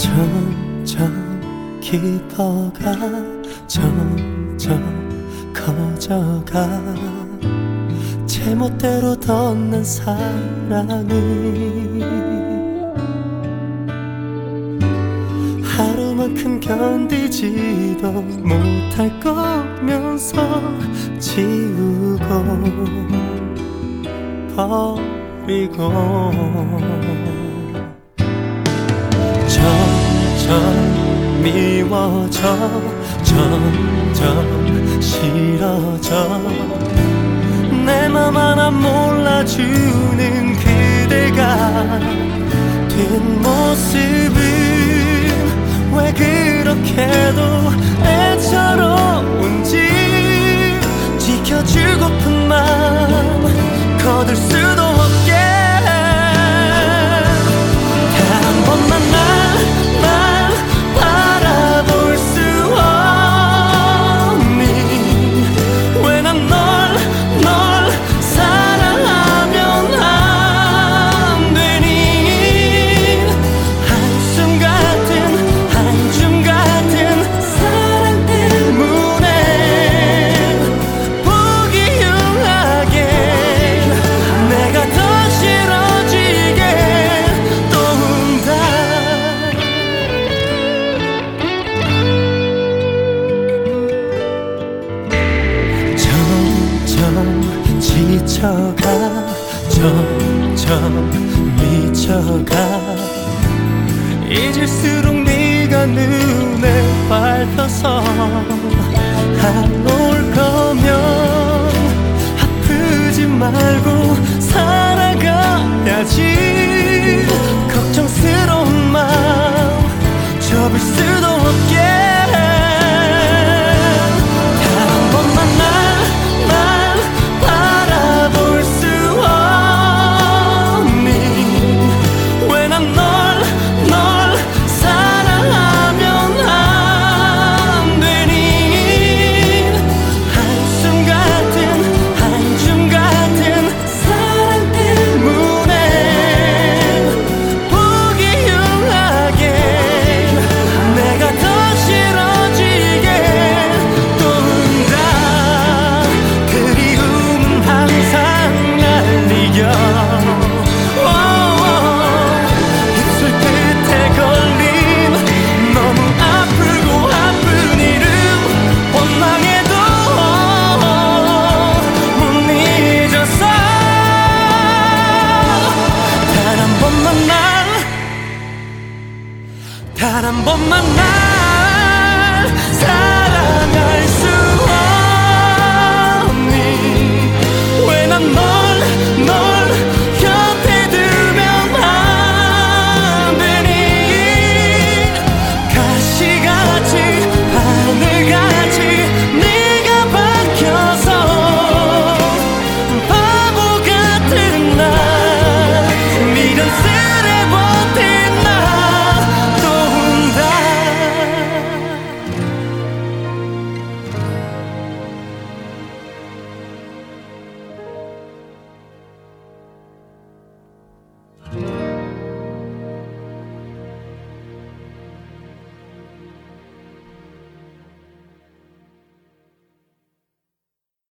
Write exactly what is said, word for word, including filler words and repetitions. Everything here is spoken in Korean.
점점 깊어가 점점 커져가 제멋대로 덧난 사랑이 하루만큼 견디지도 못할 거면서 지우고 버리고 점점 미워져 점점 싫어져 내 맘 하나 몰라주는 그대가 뒷모습은 왜 그렇게도 애처로운지 지켜주고픈 맘 거둘 수도 없게 단 한 번만 나만 바라볼 수 없니 왜 난 널 널 사랑하면 안 되니 한숨 같은 한줌 같은 사랑 때문에 보기 흉하게 내가 더 싫어지게 또 운다 점점 지쳐가 점점 미쳐가 잊을수록 네가 눈에 밟혀서 안 올 거면 아프지 말고 살아가야지 걱정스러운 마음 접을 수도 없게 단 한 번만 나